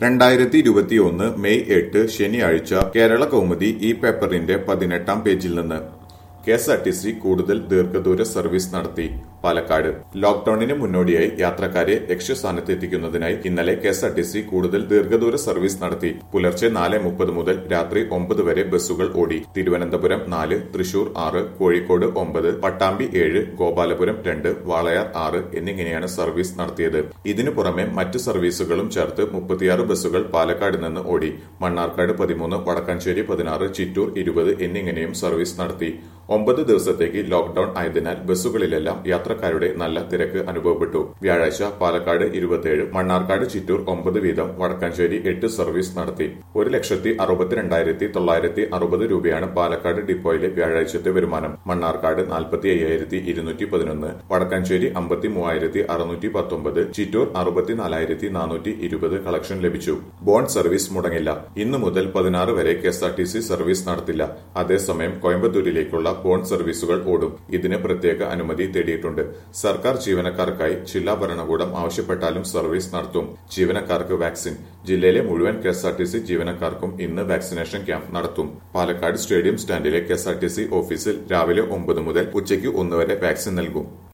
2021 May 8 ശനിയാഴ്ച കേരള കൗമുദി ഈ പേപ്പറിന്റെ 18-ാം പേജിൽ നിന്ന് KSRTC കൂടുതൽ ദീർഘദൂര സർവീസ് നടത്തി. പാലക്കാട് ലോക്ഡൌണിന് മുന്നോടിയായി യാത്രക്കാരെ ലക്ഷ്യസ്ഥാനത്ത് എത്തിക്കുന്നതിനായി ഇന്നലെ KSRTC കൂടുതൽ ദീർഘദൂര സർവീസ് നടത്തി. പുലർച്ചെ 4:30 മുതൽ രാത്രി 9 വരെ ബസ്സുകൾ ഓടി. തിരുവനന്തപുരം 4, തൃശൂർ 6, കോഴിക്കോട് 9, പട്ടാമ്പി 7, ഗോപാലപുരം 2, വാളയാർ 6 എന്നിങ്ങനെയാണ് സർവീസ് നടത്തിയത്. ഇതിനു പുറമെ മറ്റ് സർവീസുകളും ചേർത്ത് 36 ബസ്സുകൾ പാലക്കാട് നിന്ന് ഓടി. മണ്ണാർക്കാട് 13, വടക്കാഞ്ചേരി 16, ചിറ്റൂർ 20 എന്നിങ്ങനെയും സർവീസ് നടത്തി. 9 ദിവസത്തേക്ക് ലോക്ഡൌൺ ആയതിനാൽ ബസ്സുകളിലെല്ലാം യാത്രക്കാരുടെ നല്ല തിരക്ക് അനുഭവപ്പെട്ടു. വ്യാഴാഴ്ച പാലക്കാട് 27, മണ്ണാർക്കാട്, ചിറ്റൂർ 9 വീതം, വടക്കാഞ്ചേരി 8 സർവീസ് നടത്തി. 1,62,960 രൂപയാണ് പാലക്കാട് ഡിപ്പോയിലെ വ്യാഴാഴ്ചത്തെ വരുമാനം. മണ്ണാർക്കാട് 45,211, വടക്കാഞ്ചേരി 53,619, ചിറ്റൂർ 64,420 കളക്ഷൻ ലഭിച്ചു. ബോണ്ട് സർവീസ് മുടങ്ങില്ല. ഇന്നു മുതൽ 16 വരെ KSRTC സർവീസ് നടത്തില്ല. അതേസമയം കോയമ്പത്തൂരിലേക്കുള്ള ബോണ്ട് സർവീസുകൾ ഓടും. ഇതിന് പ്രത്യേക അനുമതി തേടിയിട്ടുണ്ട്. സർക്കാർ ജീവനക്കാർക്കായി ജില്ലാ ഭരണകൂടം ആവശ്യപ്പെട്ടാലും സർവീസ് നടത്തും. ജീവനക്കാർക്ക് വാക്സിൻ. ജില്ലയിലെ മുഴുവൻ KSRTC ജീവനക്കാർക്കും ഇന്ന് വാക്സിനേഷൻ ക്യാമ്പ് നടത്തും. പാലക്കാട് സ്റ്റേഡിയം സ്റ്റാൻഡിലെ KSRTC ഓഫീസിൽ രാവിലെ 9 മുതൽ ഉച്ചയ്ക്ക് 1 വരെ വാക്സിൻ നൽകും.